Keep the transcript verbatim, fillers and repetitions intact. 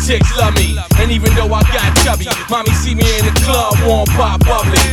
chicks love me. And even though I got chubby, mommy see me in the club, warm pop bubbly.